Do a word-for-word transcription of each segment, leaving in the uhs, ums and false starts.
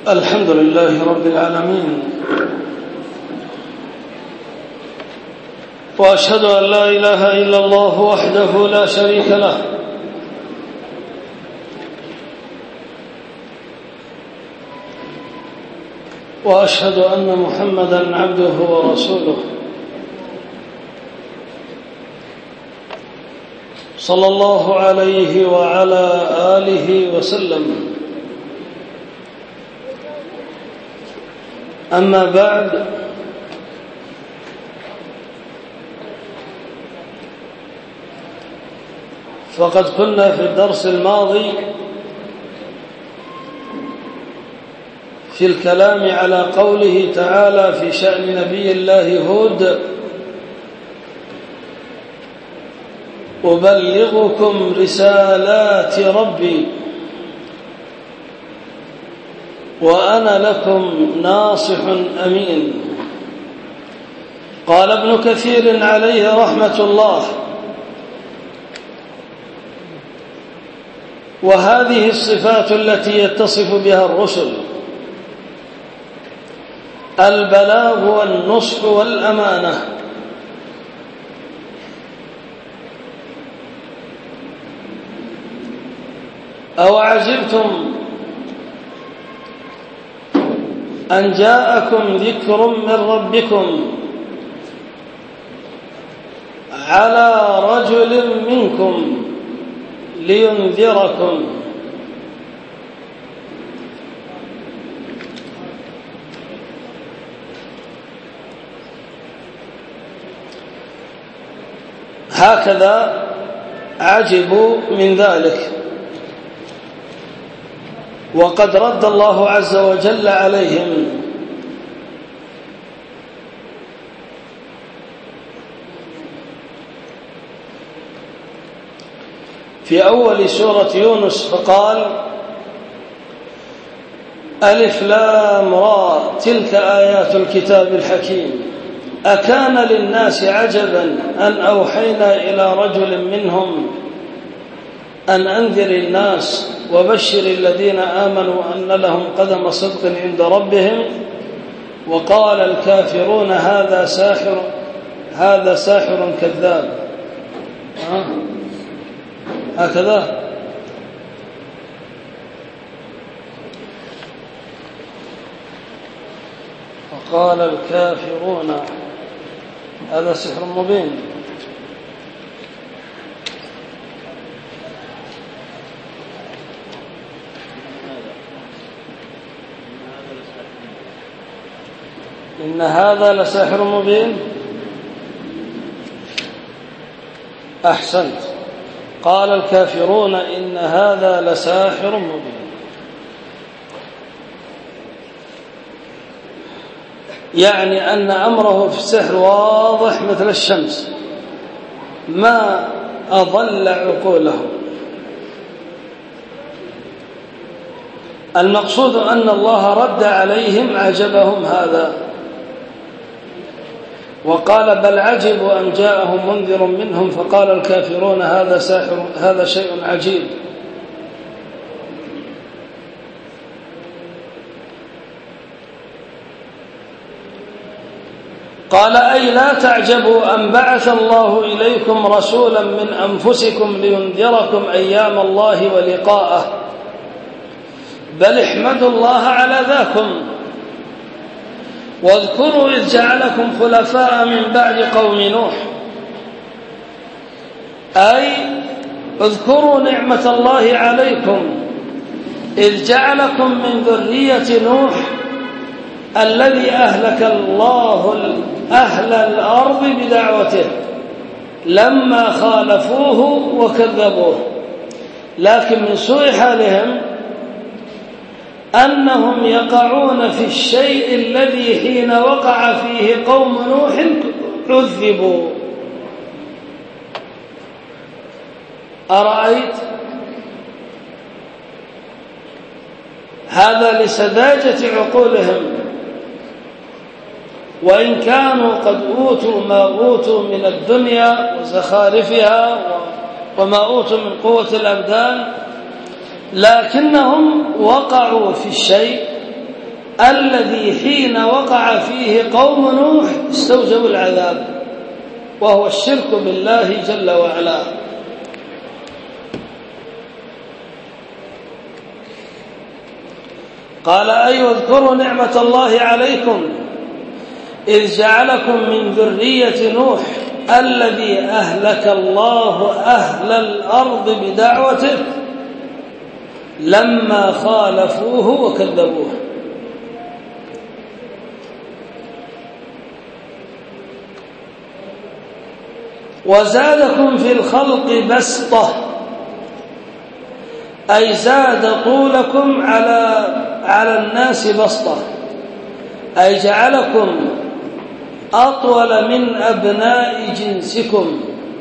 الحمد لله رب العالمين، وأشهد أن لا إله إلا الله وحده لا شريك له، وأشهد أن محمدًا عبده ورسوله صلى الله عليه وعلى آله وسلم. أما بعد، فقد كنا في الدرس الماضي في الكلام على قوله تعالى في شأن نبي الله هود: أبلغكم رسالات ربي وأنا لكم ناصح أمين. قال ابن كثير عليه رحمة الله: وهذه الصفات التي يتصف بها الرسل: البلاغ والنصح والأمانة. أو عجبتم أن جاءكم ذكر من ربكم على رجل منكم لينذركم. هكذا عجبوا من ذلك، وقد رد الله عز وجل عليهم في أول سورة يونس فقال: ألف لام را تلك آيات الكتاب الحكيم أكان للناس عجبا أن أوحينا إلى رجل منهم أن أنذر الناس وبشر الذين آمنوا أن لهم قدم صدق عند ربهم وقال الكافرون هذا ساحر هذا ساحر كذاب. آه. هكذا وقال الكافرون هذا سحر مبين. إن هذا لساحر مبين. أحسنت. قال الكافرون إن هذا لساحر مبين. يعني أن أمره في السحر واضح مثل الشمس، ما أضل عقولهم. المقصود أن الله رد عليهم عجبهم هذا، وقال: بل عجبوا أن جاءهم منذر منهم فقال الكافرون هذا ساحر هذا شيء عجيب. قال: أي لا تعجبوا أن بعث الله إليكم رسولا من أنفسكم لينذركم أيام الله ولقاءه، بل احمدوا الله على ذاكم واذكروا إذ جعلكم خلفاء من بعد قوم نوح. أي اذكروا نعمة الله عليكم إذ جعلكم من ذرية نوح الذي أهلك الله أهل الأرض بدعوته لما خالفوه وكذبوه، لكن من سوء حالهم أنهم يقعون في الشيء الذي حين وقع فيه قوم نوح عذبوا. أرأيت؟ هذا لسذاجة عقولهم، وإن كانوا قد أوتوا ما أوتوا من الدنيا وزخارفها وما أوتوا من قوة الأبدان، لكنهم وقعوا في الشيء الذي حين وقع فيه قوم نوح استوجبوا العذاب، وهو الشرك بالله جل وعلا. قال: أي واذكروا نعمة الله عليكم إذ جعلكم من ذرية نوح الذي أهلك الله أهل الأرض بدعوته لما خالفوه وكذبوه. وزادكم في الخلق بسطة، أي زاد طولكم على على الناس بسطة، أي جعلكم أطول من أبناء جنسكم،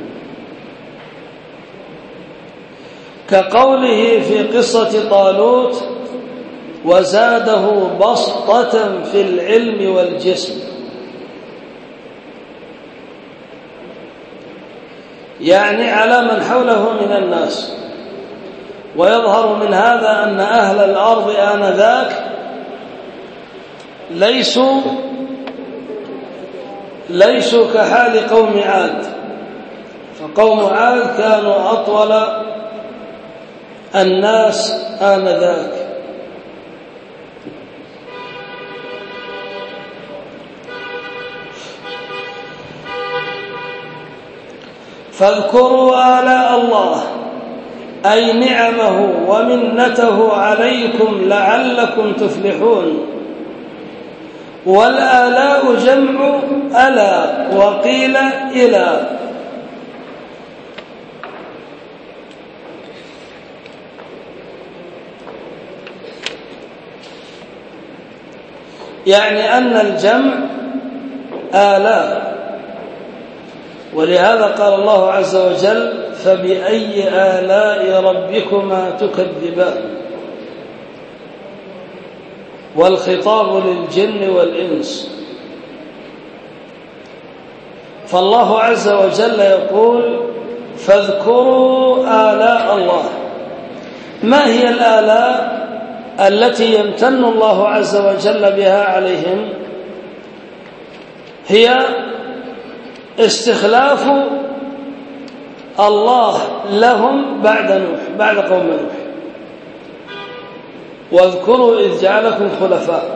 كقوله في قصة طالوت: وزاده بسطة في العلم والجسم. يعني على من حوله من الناس. ويظهر من هذا أن أهل الأرض آنذاك ليسوا ليسوا كحال قوم عاد، فقوم عاد كانوا أطول الناس آنذاك. فاذكروا آلاء الله، أي نعمه ومنته عليكم لعلكم تفلحون. والآلاء جمع ألا، وقيل إلى، يعني أن الجمع آلاء. ولهذا قال الله عز وجل: فبأي آلاء ربكما تكذبان. والخطاب للجن والإنس. فالله عز وجل يقول: فاذكروا آلاء الله. ما هي الآلاء التي يمتن الله عز وجل بها عليهم؟ هي استخلاف الله لهم بعد نوح، بعد قوم نوح. واذكروا إذ جعلكم خلفاء.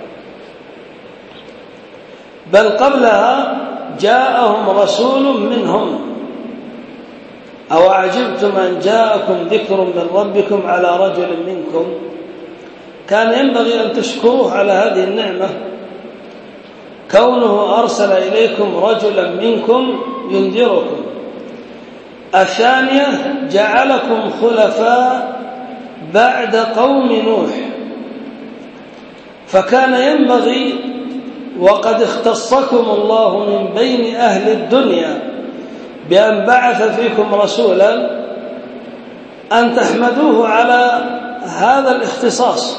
بل قبلها جاءهم رسول منهم: أو عجبتم أن جاءكم ذكر من ربكم على رجل منكم. كان ينبغي أن تشكروه على هذه النعمة، كونه أرسل إليكم رجلا منكم ينذركم. الثانية: جعلكم خلفاء بعد قوم نوح. فكان ينبغي، وقد اختصكم الله من بين أهل الدنيا بأن بعث فيكم رسولا، أن تحمدوه على هذا الاختصاص،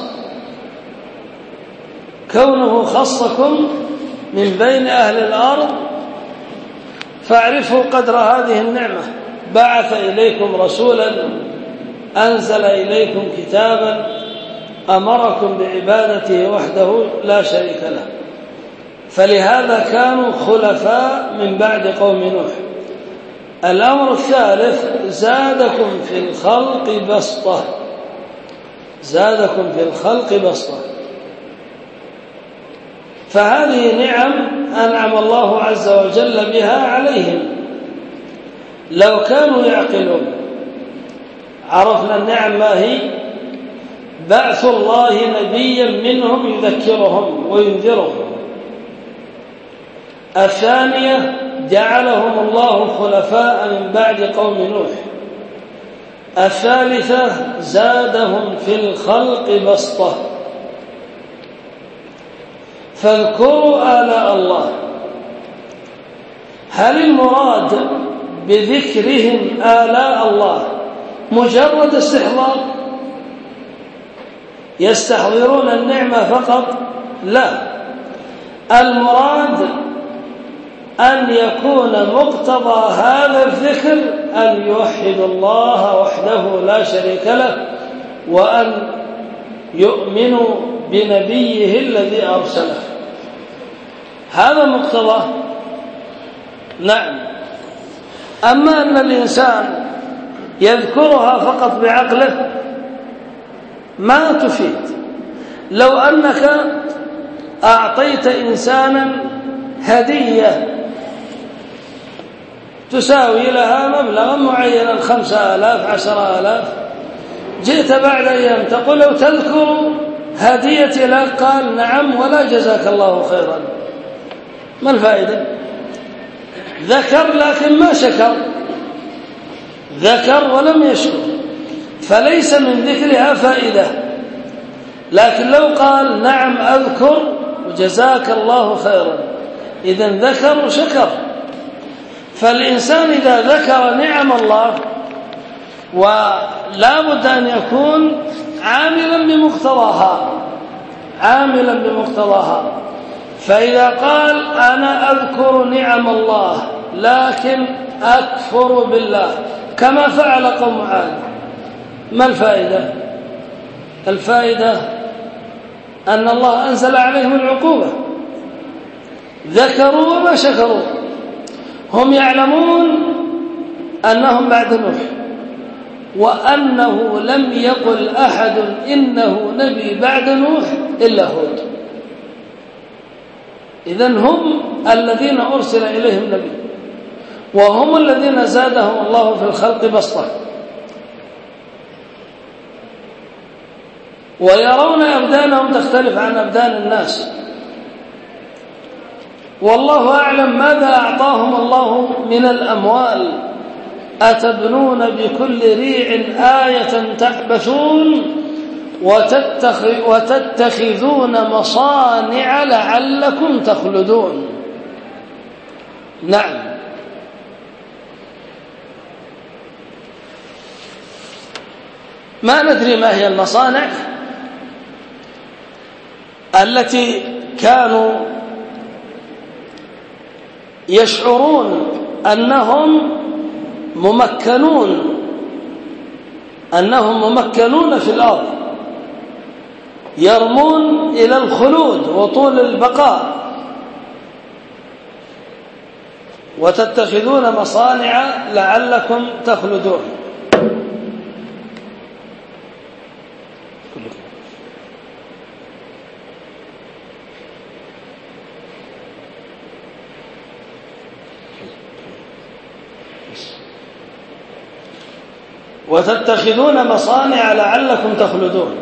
كونه خصكم من بين أهل الأرض. فاعرفوا قدر هذه النعمة. بعث إليكم رسولا، أنزل إليكم كتابا، أمركم بعبادته وحده لا شريك له. فلهذا كانوا خلفاء من بعد قوم نوح. الأمر الثالث: زادكم في الخلق بسطة. زادكم في الخلق بسطة. فهذه نعم أنعم الله عز وجل بها عليهم. لو كانوا يعقلون عرفنا النعم ما هي: بعث الله نبيا منهم يذكرهم وينذرهم. الثانية: جعلهم الله خلفاء من بعد قوم نوح. الثالثة: زادهم في الخلق بسطة. فاذكروا آلاء الله. هل المراد بذكرهم آلاء الله مجرد استحضار؟ يستحضرون النعمة فقط؟ لا، المراد أن يكون مقتضى هذا الذكر أن يوحدوا الله وحده لا شريك له، وأن يؤمنوا بنبيه الذي أرسله. هذا مقتضاه. نعم. أما أن الإنسان يذكرها فقط بعقله ما تفيد. لو أنك أعطيت إنسانا هدية تساوي لها مبلغا معينا خمسة آلاف عشرة آلاف، جئت بعد أيام تقول لو تذكر هديتي لك، قال نعم ولا جزاك الله خيرا. ما الفائدة؟ ذكر لكن ما شكر، ذكر ولم يشكر، فليس من ذكرها فائدة. لكن لو قال نعم أذكر وجزاك الله خيرا، إذن ذكر وشكر. فالإنسان إذا ذكر نعم الله ولا بد أن يكون عاملا بمقتضاها، عاملا بمقتضاها. فإذا قال أنا أذكر نعم الله لكن أكفر بالله كما فعل قوم عاد، ما الفائدة؟ الفائدة أن الله أنزل عليهم العقوبة، ذكروا وما شكروا. هم يعلمون أنهم بعد نوح، وأنه لم يقل أحد إنه نبي بعد نوح إلا هود. إذن هم الذين أرسل إليهم نبي، وهم الذين زادهم الله في الخلق بسطة، ويرون أبدانهم تختلف عن أبدان الناس. والله أعلم ماذا أعطاهم الله من الأموال. أتبنون بكل ريع آية تعبثون وتتخذون مصانع لعلكم تخلدون. نعم. ما ندري ما هي المصانع التي كانوا يشعرون أنهم ممكنون أنهم ممكنون في الأرض، يرمون إلى الخلود وطول البقاء. وتتخذون مصانع لعلكم تخلدون. وتتخذون مصانع لعلكم تخلدون.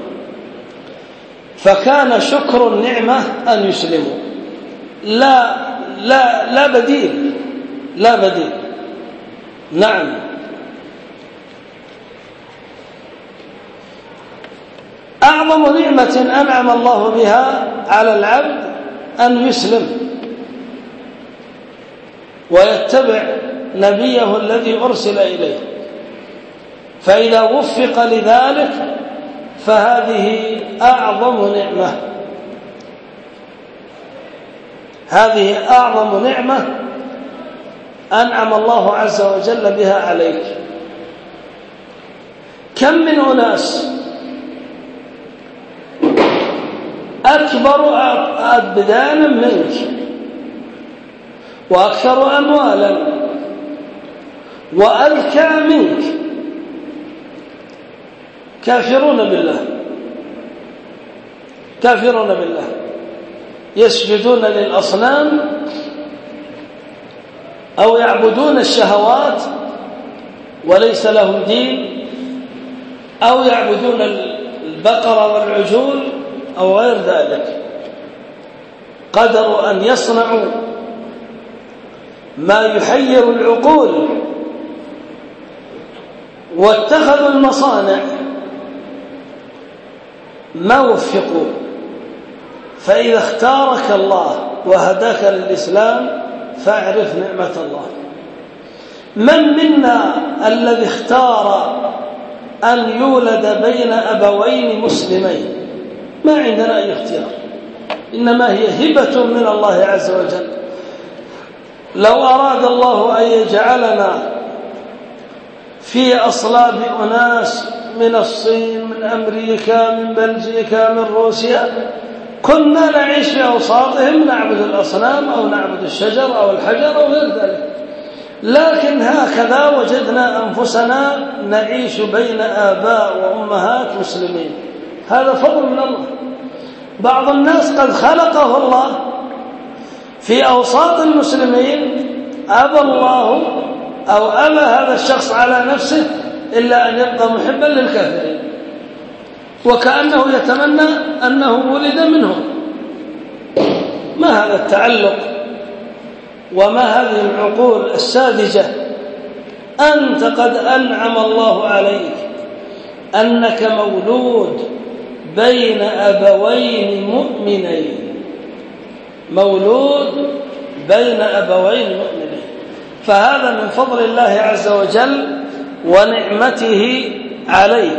فكان شكر النعمة أن يسلموا، لا لا لا بديل، لا بديل. نعم. أعظم نعمة أنعم الله بها على العبد أن يسلم ويتبع نبيه الذي أرسل إليه. فإذا وفق لذلك فهذه أعظم نعمة، هذه أعظم نعمة أنعم الله عز وجل بها عليك. كم من أناس أكبر أبدانا منك وأكثر أموالا وأذكى منك، كافرون بالله، كافرون بالله، يسجدون للأصنام أو يعبدون الشهوات وليس لهم دين، أو يعبدون البقر والعجول أو غير ذلك. قدروا أن يصنعوا ما يحير العقول واتخذوا المصانع، ما وفقوا. فإذا اختارك الله وهداك للإسلام فاعرف نعمة الله. من منا الذي اختار أن يولد بين أبوين مسلمين؟ ما عندنا أي اختيار، إنما هي هبة من الله عز وجل. لو أراد الله أن يجعلنا في أصلاب أناس من الصين، من أمريكا، من بلجيكا، من روسيا، كنا نعيش في أوساطهم نعبد الأصنام أو نعبد الشجر أو الحجر أو غير ذلك. لكن هكذا وجدنا أنفسنا نعيش بين آباء وأمهات مسلمين. هذا فضل من الله. بعض الناس قد خلقه الله في أوساط المسلمين، أبى الله أو أبى هذا الشخص على نفسه إلا أن يبقى محبا للكافرين، وكأنه يتمنى أنه ولد منهم. ما هذا التعلق وما هذه العقول الساذجة؟ أنت قد أنعم الله عليك أنك مولود بين أبوين مؤمنين، مولود بين أبوين مؤمنين، فهذا من فضل الله عز وجل ونعمته عليك.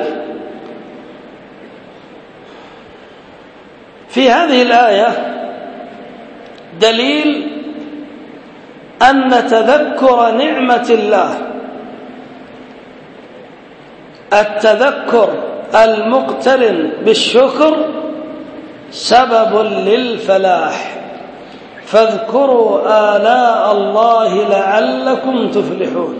في هذه الآية دليل أن تذكر نعمة الله، التذكر المقترن بالشكر سبب للفلاح، فاذكروا آلاء الله لعلكم تفلحون.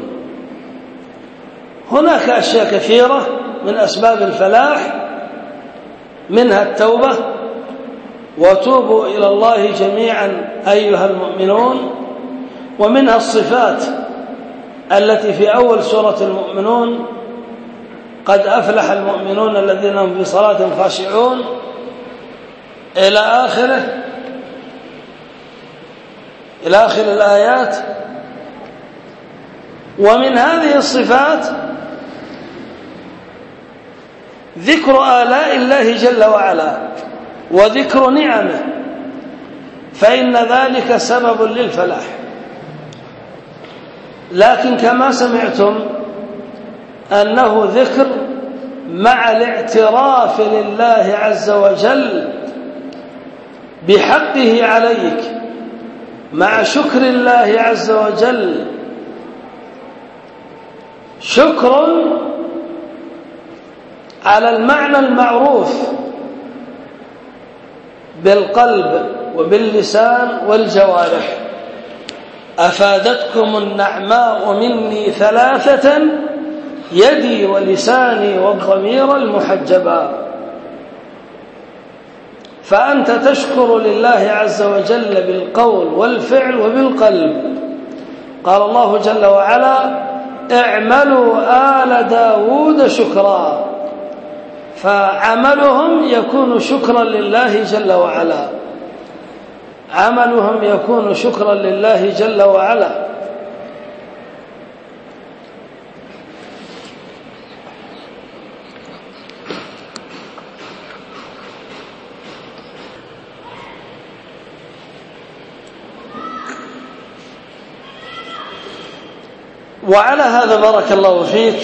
هناك أشياء كثيرة من أسباب الفلاح، منها التوبة، وتوبوا إلى الله جميعا أيها المؤمنون، ومنها الصفات التي في أول سورة المؤمنون: قد أفلح المؤمنون الذين هم في صلاتهم خاشعون، إلى آخره، إلى آخر الآيات. ومن هذه الصفات ذكر آلاء الله جل وعلا وذكر نعمه، فإن ذلك سبب للفلاح. لكن كما سمعتم أنه ذكر مع الاعتراف لله عز وجل بحقه عليك، مع شكر الله عز وجل، شكر على المعنى المعروف بالقلب وباللسان والجوارح. أفادتكم النعماء مني ثلاثة: يدي ولساني والضمير المحجبا. فأنت تشكر لله عز وجل بالقول والفعل وبالقلب. قال الله جل وعلا: اعملوا آل داود شكرا، فعملهم يكون شكرا لله جل وعلا، عملهم يكون شكرا لله جل وعلا. وعلى هذا بارك الله فيك،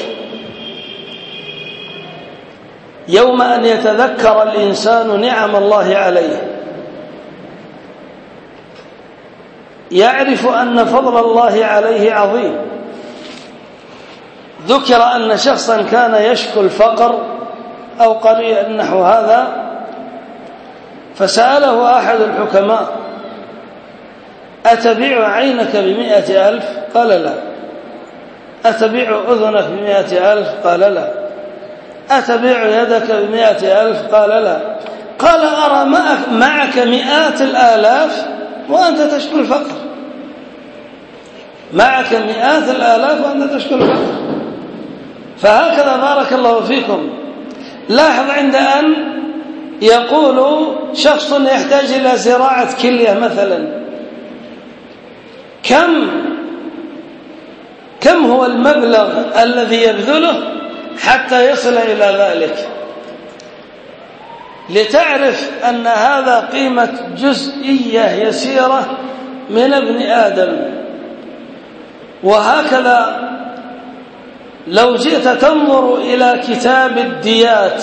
يوم أن يتذكر الإنسان نعم الله عليه يعرف أن فضل الله عليه عظيم. ذكر أن شخصا كان يشكو الفقر أو قرية نحو هذا، فسأله أحد الحكماء: أتبيع عينك بمئة ألف؟ قال لا. أتبيع أذنك بمئة ألف؟ قال لا. أتبيع يدك بمئة ألف؟ قال لا. قال: أرى معك مئات الآلاف وأنت تشكو الفقر، معك مئات الآلاف وأنت تشكو الفقر. فهكذا بارك الله فيكم، لاحظ عند أن يقول شخص يحتاج إلى زراعة كلية مثلا، كم كم هو المبلغ الذي يبذله حتى يصل إلى ذلك، لتعرف أن هذا قيمة جزئية يسيرة من ابن آدم. وهكذا لو جئت تنظر إلى كتاب الديات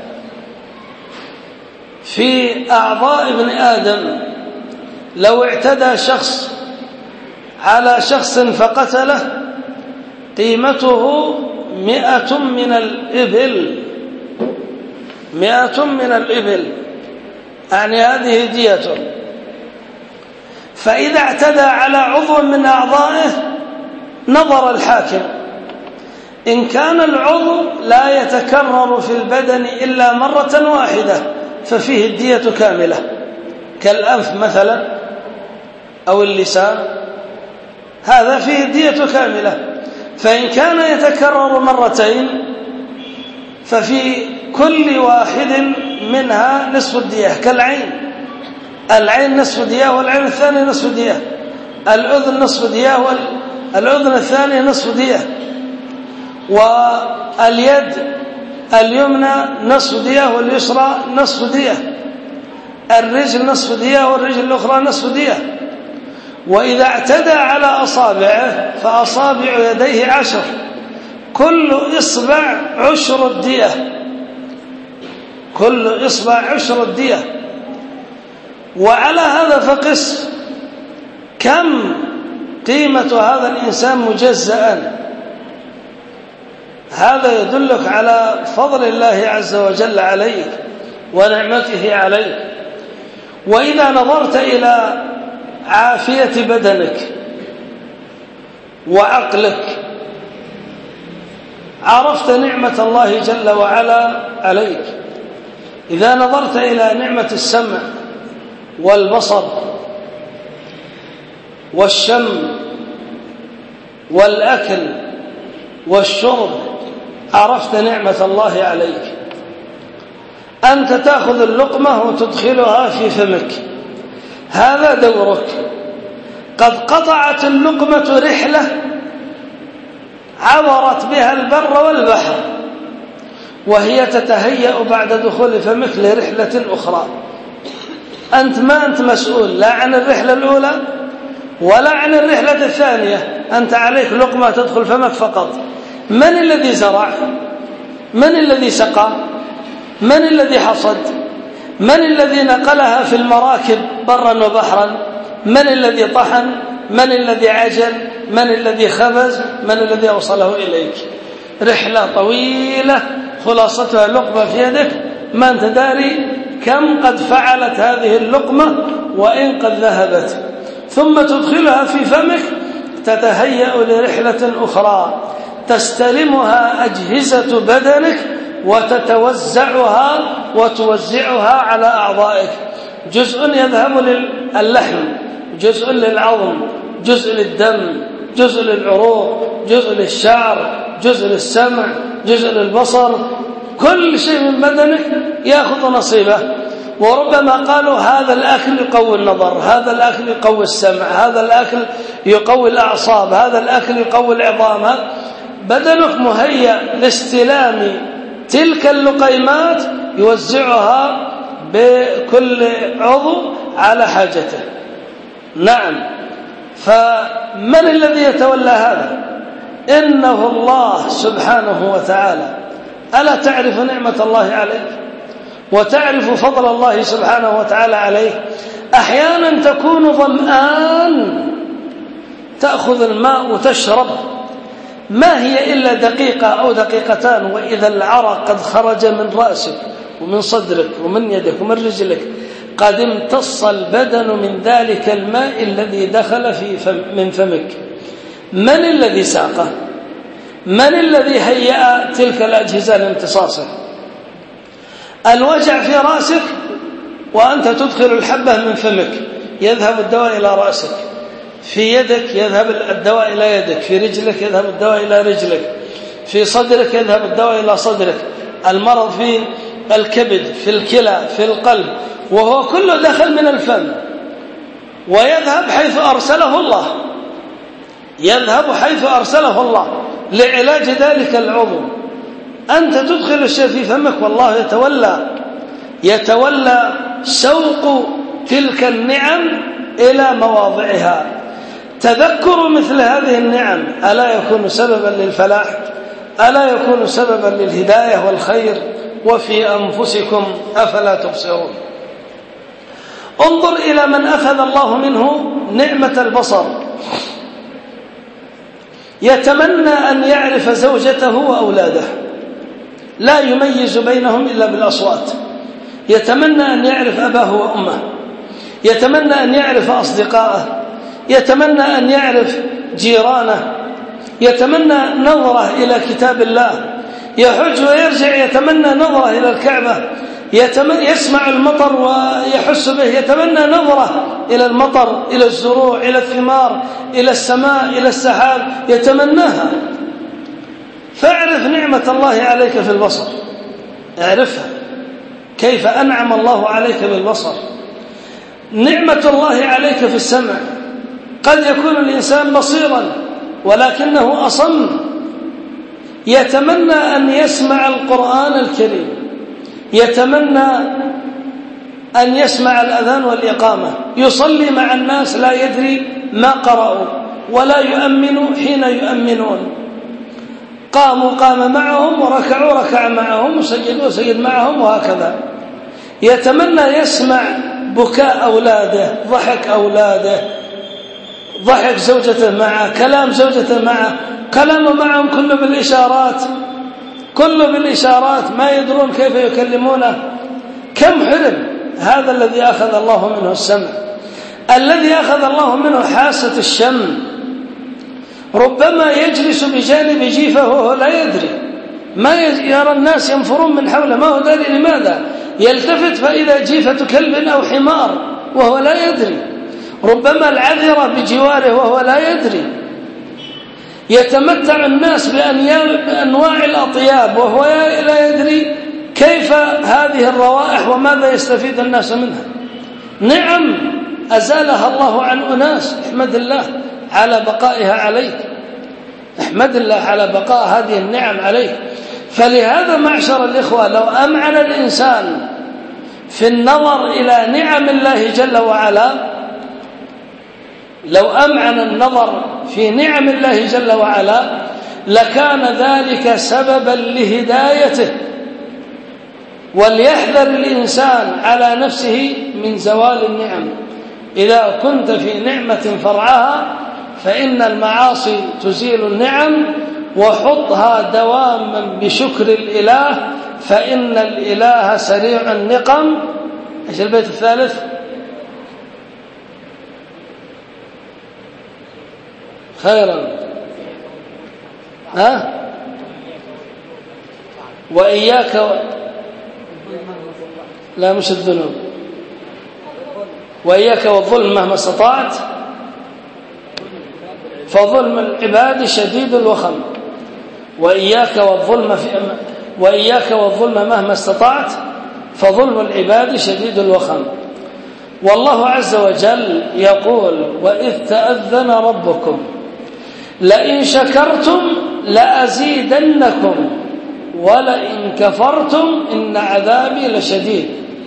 في أعضاء ابن آدم، لو اعتدى شخص على شخص فقتله قيمته مئة من الإبل مئة من الإبل يعني هذه ديته. فإذا اعتدى على عضو من أعضائه نظر الحاكم، إن كان العضو لا يتكرر في البدن إلا مرة واحدة ففيه الدية كاملة، كالأنف مثلا أو اللسان، هذا فيه الدية كاملة. فإن كان يتكرر مرتين ففي كل واحد منها نصف الدية، كالعين، العين نصف دية والعين الثانية نصف دية، الأذن نصف دية والأذن الثانية نصف دية، واليد اليمنى نصف دية واليسرى نصف دية، الرجل نصف دية والرجل الأخرى نصف دية. وإذا اعتدى على أصابعه فأصابع يديه عشر، كل إصبع عشر الدية، كل إصبع عشر الدية. وعلى هذا فقس كم قيمة هذا الإنسان مجزأ. هذا يدلك على فضل الله عز وجل عليك ونعمته عليك. وإذا نظرت إلى عافية بدنك وعقلك عرفت نعمة الله جل وعلا عليك. إذا نظرت إلى نعمة السمع والبصر والشم والأكل والشرب عرفت نعمة الله عليك. أنت تأخذ اللقمة وتدخلها في فمك، هذا دورك. قد قطعت اللقمة رحلة عبرت بها البر والبحر وهي تتهيأ بعد دخول فمك لرحلة أخرى. أنت ما أنت مسؤول لا عن الرحلة الأولى ولا عن الرحلة الثانية، أنت عليك لقمة تدخل فمك فقط. من الذي زرع؟ من الذي سقى؟ من الذي حصد؟ من الذي نقلها في المراكب برا وبحرا؟ من الذي طحن؟ من الذي عجل؟ من الذي خبز؟ من الذي أوصله إليك؟ رحلة طويلة خلاصتها لقمة في يدك، ما أنت داري كم قد فعلت هذه اللقمة وإن قد ذهبت، ثم تدخلها في فمك تتهيأ لرحلة أخرى تستلمها أجهزة بدنك وتتوزعها وتوزعها على أعضائك. جزء يذهب للحم، جزء للعظم، جزء للدم، جزء للعروق، جزء للشعر، جزء للسمع، جزء للبصر، كل شيء من بدنك يأخذ نصيبه. وربما قالوا هذا الأكل يقوي النظر، هذا الأكل يقوي السمع، هذا الأكل يقوي الأعصاب، هذا الأكل يقوي العظام. بدنك مهيأ لاستلام تلك اللقيمات يوزعها بكل عضو على حاجته. نعم، فمن الذي يتولى هذا؟ إنه الله سبحانه وتعالى. ألا تعرف نعمة الله عليك وتعرف فضل الله سبحانه وتعالى عليك؟ أحيانا تكون ظمآن تأخذ الماء وتشرب، ما هي إلا دقيقة أو دقيقتان وإذا العرق قد خرج من رأسك ومن صدرك ومن يدك ومن رجلك، قد امتص البدن من ذلك الماء الذي دخل في فم من فمك. من الذي ساقه؟ من الذي هيأ تلك الأجهزة لامتصاصه؟ الوجع في رأسك وأنت تدخل الحبة من فمك يذهب الدواء إلى رأسك، في يدك يذهب الدواء إلى يدك، في رجلك يذهب الدواء إلى رجلك، في صدرك يذهب الدواء إلى صدرك. المرض في الكبد، في الكلى، في القلب، وهو كله دخل من الفم ويذهب حيث أرسله الله، يذهب حيث أرسله الله لعلاج ذلك العضو. أنت تدخل الشيء في فمك والله يتولى يتولى سوق تلك النعم إلى مواضعها. تذكر مثل هذه النعم ألا يكون سببا للفلاح؟ ألا يكون سببا للهداية والخير؟ وفي أنفسكم أفلا تبصرون. انظر إلى من أخذ الله منه نعمة البصر، يتمنى أن يعرف زوجته وأولاده، لا يميز بينهم إلا بالأصوات. يتمنى أن يعرف أباه وأمه، يتمنى أن يعرف أصدقائه، يتمنى أن يعرف جيرانه، يتمنى نظرة إلى كتاب الله، يحج ويرجع يتمنى نظرة إلى الكعبة، يسمع المطر ويحس به، يتمنى نظرة إلى المطر، إلى الزروع، إلى الثمار، إلى السماء، إلى السحاب، يتمناها. فاعرف نعمة الله عليك في البصر، اعرفها، كيف أنعم الله عليك بالبصر. نعمة الله عليك في السمع، قد يكون الإنسان بصيرا ولكنه أصم، يتمنى أن يسمع القرآن الكريم، يتمنى أن يسمع الأذان والإقامة، يصلي مع الناس لا يدري ما قرأوا ولا يؤمن حين يؤمنون، قاموا قام معهم وركعوا ركع معهم وسجدوا سجد معهم وهكذا. يتمنى يسمع بكاء أولاده، ضحك أولاده، ضحك زوجته معه، كلام زوجته معه، كلامه معهم كله بالإشارات، كله بالإشارات، ما يدرون كيف يكلمونه. كم حرم هذا الذي أخذ الله منه السمع، الذي أخذ الله منه حاسة الشم. ربما يجلس بجانب جيفه وهو لا يدري، ما يرى الناس ينفرون من حوله، ما هو داري لماذا، يلتفت فإذا جيفة كلب أو حمار وهو لا يدري. ربما العذرة بجواره وهو لا يدري. يتمتع الناس بأنواع الأطياب وهو لا يدري كيف هذه الروائح وماذا يستفيد الناس منها. نعم أزالها الله عن أناس، احمد الله على بقائها عليك، احمد الله على بقاء هذه النعم عليك. فلهذا معشر الإخوة، لو أمعن الإنسان في النظر إلى نعم الله جل وعلا، لو أمعن النظر في نعم الله جل وعلا لكان ذلك سببا لهدايته. وليحذر الإنسان على نفسه من زوال النعم. إذا كنت في نعمة فرعها فإن المعاصي تزيل النعم، وحطها دواما بشكر الإله، فإن الإله سريع النقم. ايش البيت الثالث؟ خيرا ها وإياك و... لا مش الذنوب، وإياك والظلم مهما استطعت، فظلم العباد شديد الوخم. وإياك والظلم في وإياك والظلم مهما استطعت، فظلم العباد شديد الوخم. والله عز وجل يقول: وإذ تأذن ربكم لئن شكرتم لأزيدنكم ولئن كفرتم إن عذابي لشديد.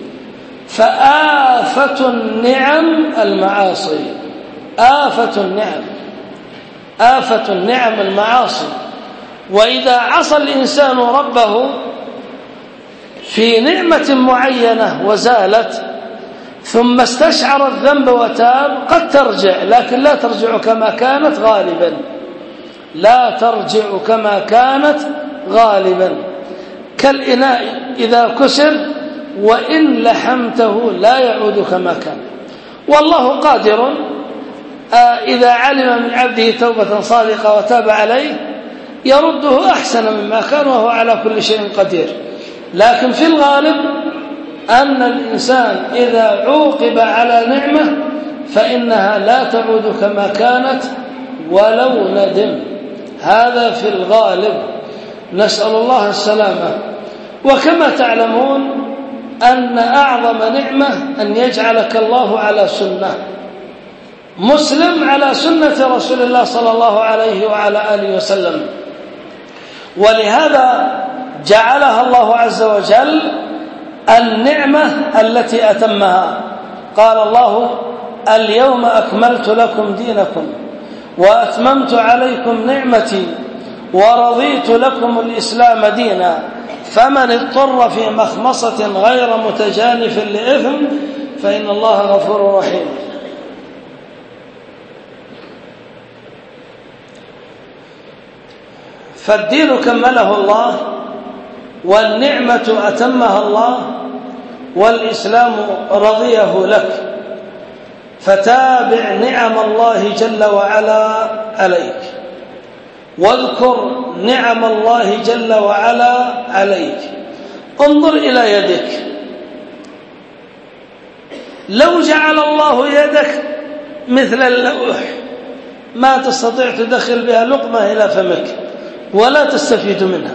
فآفة النعم المعاصي، آفة النعم، آفة النعم المعاصي. وإذا عصى الإنسان ربه في نعمة معينة وزالت، ثم استشعر الذنب وتاب، قد ترجع، لكن لا ترجع كما كانت غالبا، لا ترجع كما كانت غالبا. كالإناء إذا كسر وإن لحمته لا يعود كما كان. والله قادر إذا علم من عبده توبة صادقة وتاب عليه يرده أحسن مما كان، وهو على كل شيء قدير. لكن في الغالب أن الإنسان إذا عوقب على نعمة فإنها لا تعود كما كانت ولو ندم، هذا في الغالب. نسأل الله السلامة. وكما تعلمون أن أعظم نعمة أن يجعلك الله على سنة، مسلم على سنة رسول الله صلى الله عليه وعلى آله وسلم. ولهذا جعلها الله عز وجل النعمة التي أتمها. قال الله: اليوم أكملت لكم دينكم وأتممت عليكم نعمتي ورضيت لكم الإسلام دينا، فمن اضطر في مخمصة غير متجانف لإثم فإن الله غفور رحيم. فالدين كمله الله، والنعمة أتمها الله، والإسلام رضيه لك، فتابع نعم الله جل وعلا عليك، واذكر نعم الله جل وعلا عليك. انظر إلى يدك، لو جعل الله يدك مثل اللوح ما تستطيع تدخل بها لقمة إلى فمك ولا تستفيد منها،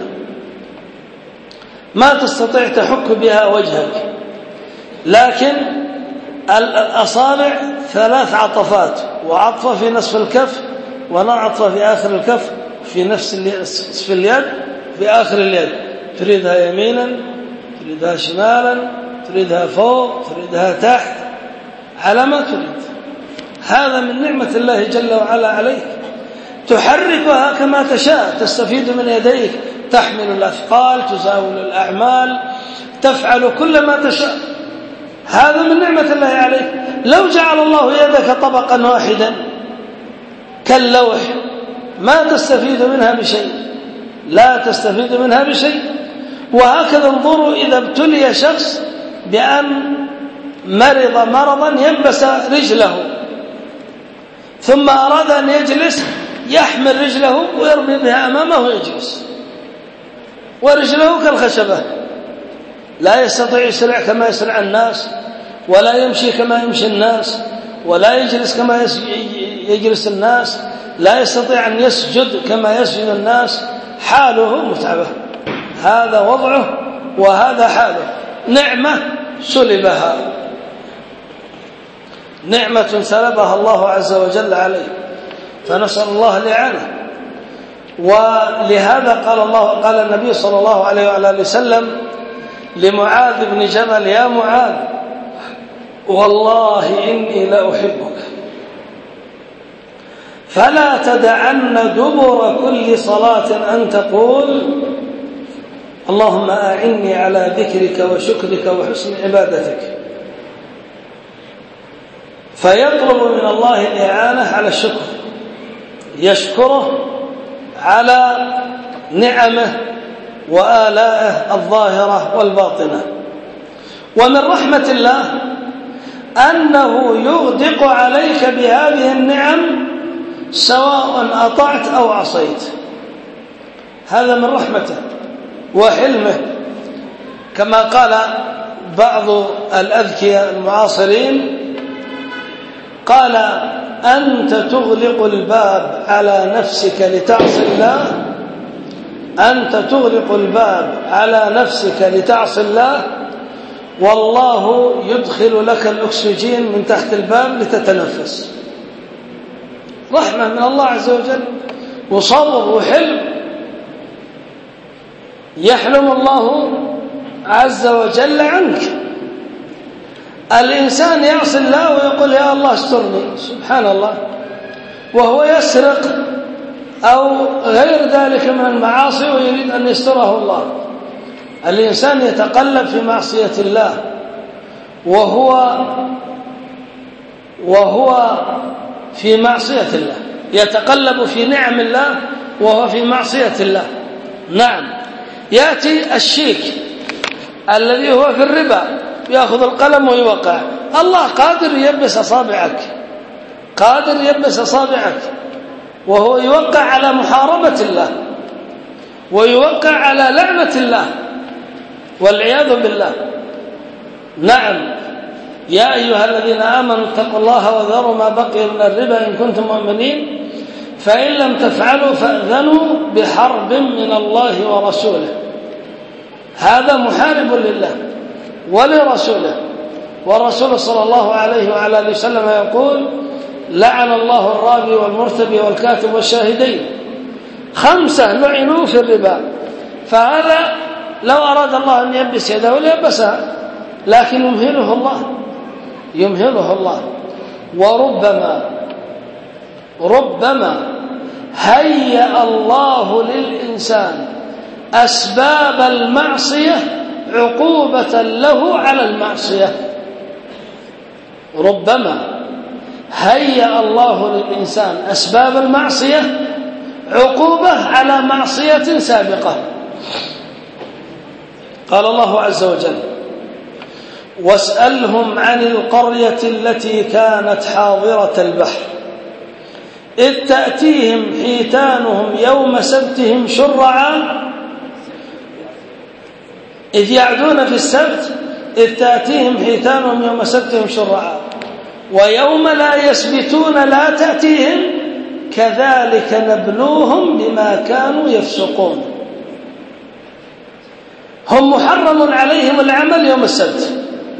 ما تستطيع تحك بها وجهك، لكن الأصابع ثلاث عطفات، وعطفة في نصف الكف، ونعطفة في آخر الكف، في نفس في اليد في آخر اليد، تريدها يمينا، تريدها شمالا، تريدها فوق، تريدها تحت، على ما تريد. هذا من نعمة الله جل وعلا عليك، تحركها كما تشاء، تستفيد من يديك، تحمل الأثقال، تزاول الأعمال، تفعل كل ما تشاء. هذا من نعمة الله عليك. لو جعل الله يدك طبقا واحدا كاللوح ما تستفيد منها بشيء، لا تستفيد منها بشيء. وهكذا انظروا إذا ابتلي شخص بأن مرض مرضا ينبس رجله، ثم أراد أن يجلس، يحمل رجله ويرمي بها أمامه ويجلس، ورجله كالخشبة، لا يستطيع يسرع كما يسرع الناس، ولا يمشي كما يمشي الناس، ولا يجلس كما يجلس الناس، لا يستطيع أن يسجد كما يسجد الناس، حاله متعبة. هذا وضعه وهذا حاله. نعمة سلبها، نعمة سلبها الله عز وجل عليه، فنسأل الله الإعانة. ولهذا قال الله قال النبي صلى الله عليه وعلى وسلم لمعاذ بن جبل: يا معاذ، والله إني لأحبك، فلا تدعن دبر كل صلاة أن تقول: اللهم أعني على ذكرك وشكرك وحسن عبادتك. فيطلب من الله الإعانة على الشكر، يشكره على نعمه وآلائه الظاهرة والباطنة. ومن رحمة الله أنه يغدق عليك بهذه النعم سواء أطعت أو عصيت. هذا من رحمته وحلمه، كما قال بعض الأذكياء المعاصرين، قال: أنت تغلق الباب على نفسك لتعصي الله، أنت تغلق الباب على نفسك لتعصي الله، والله يدخل لك الأكسجين من تحت الباب لتتنفس. رحمة من الله عز وجل، وصبر وحلم. يحلم الله عز وجل عنك. الإنسان يعصي الله ويقول: يا الله استرني، سبحان الله، وهو يسرق أو غير ذلك من المعاصي ويريد أن يستره الله. الإنسان يتقلب في معصية الله وهو وهو في معصية الله، يتقلب في نعم الله وهو في معصية الله. نعم، يأتي الشيك الذي هو في الربا يأخذ القلم ويوقع. الله قادر يلبس أصابعك، قادر يلبس أصابعك، وهو يوقع على محاربة الله، ويوقع على لعنة الله والعياذ بالله. نعم، يا أيها الذين آمنوا اتقوا الله وذروا ما بقي من الربا إن كنتم مؤمنين، فإن لم تفعلوا فأذنوا بحرب من الله ورسوله. هذا محارب لله ولرسوله. والرسول صلى الله عليه وعلى آله وسلم يقول: لعن الله الرابي والمرتبي والكاتب والشاهدين، خمسة لعنوا في الربا. فهذا لو أراد الله أن يلبس يده ليلبسها، لكن يمهله الله، يمهله الله. وربما ربما هيأ الله للإنسان أسباب المعصية عقوبة له على المعصية. ربما هيأ الله للإنسان أسباب المعصية عقوبة على معصية سابقة. قال الله عز وجل: واسألهم عن القرية التي كانت حاضرة البحر إذ تأتيهم حيتانهم يوم سبتهم شرعا إذ يعدون في السبت إذ تأتيهم حيتانهم يوم سبتهم شرعا ويوم لا يسبتون لا تأتيهم كذلك نبلوهم بما كانوا يفسقون. هم محرم عليهم العمل يوم السبت،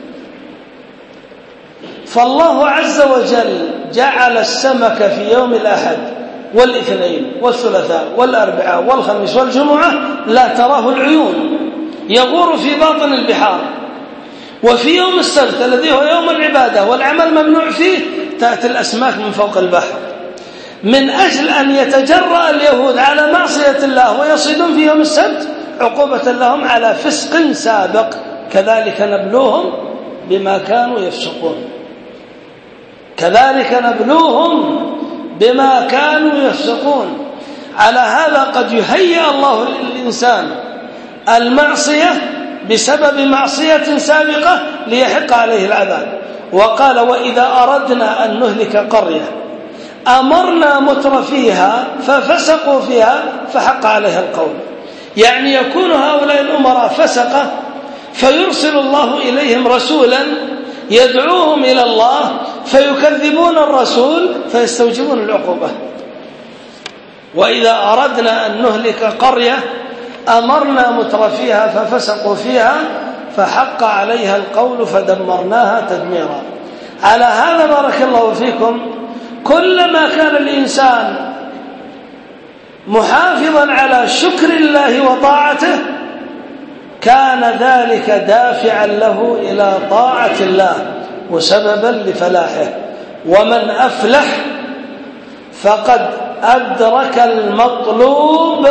فالله عز وجل جعل السمك في يوم الأحد والاثنين والثلاثاء والأربعاء والخميس والجمعة لا تراه العيون، يغور في باطن البحار. وفي يوم السبت الذي هو يوم العبادة والعمل ممنوع فيه تأتي الأسماك من فوق البحر، من أجل أن يتجرأ اليهود على معصية الله ويصيدون في يوم السبت عقوبة لهم على فسق سابق. كذلك نبلوهم بما كانوا يفسقون. كذلك نبلوهم بما كانوا يفسقون. على هذا قد يهيئ الله للإنسان المعصية بسبب معصية سابقة ليحق عليه العذاب. وقال: وإذا أردنا أن نهلك قرية أمرنا متر فيها ففسقوا فيها فحق عليها القول. يعني يكون هؤلاء الأمراء فسقة فيرسل الله إليهم رسولا يدعوهم إلى الله فيكذبون الرسول فيستوجبون العقوبة. وإذا أردنا أن نهلك قرية أمرنا متر فيها ففسقوا فيها فحق عليها القول فدمرناها تدميرا. على هذا بارك الله فيكم كلما كان الإنسان محافظا على شكر الله وطاعته كان ذلك دافعا له إلى طاعة الله وسببا لفلاحه. ومن أفلح فقد أدرك المطلوب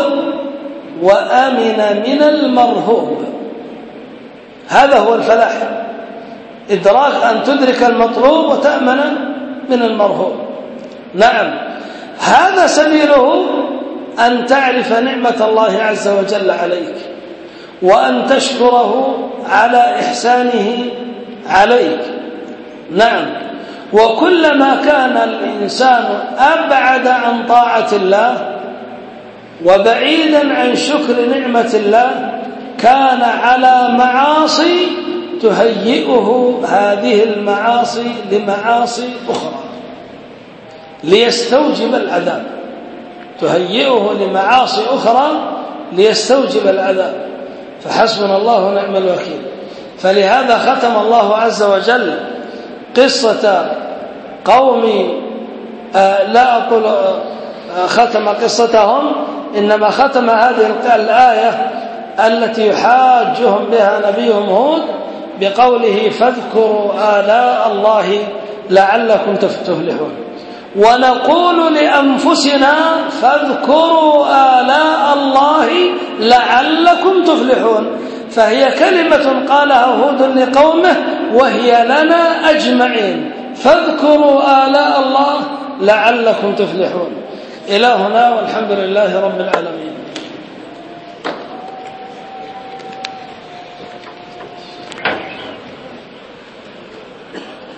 وأمن من المرهوب. هذا هو الفلاح، إدراك أن تدرك المطلوب وتأمن من المرهوب. نعم، هذا سبيله أن تعرف نعمة الله عز وجل عليك وأن تشكره على إحسانه عليك. نعم، وكلما كان الإنسان أبعد عن طاعة الله وبعيدا عن شكر نعمة الله كان على معاصي تهيئه هذه المعاصي لمعاصي أخرى ليستوجب العذاب، تهيئه لمعاصي أخرى ليستوجب العذاب. فحسبنا الله ونعم الوكيل. فلهذا ختم الله عز وجل قصة قوم آه لا أقول آه ختم قصتهم، إنما ختم هذه الآية التي يحاجهم بها نبيهم هود بقوله: فاذكروا آلاء الله لعلكم تفلحون. ونقول لأنفسنا: فاذكروا آلاء الله لعلكم تفلحون. فهي كلمة قالها هود لقومه وهي لنا أجمعين: فاذكروا آلاء الله لعلكم تفلحون. إلى هنا والحمد لله رب العالمين.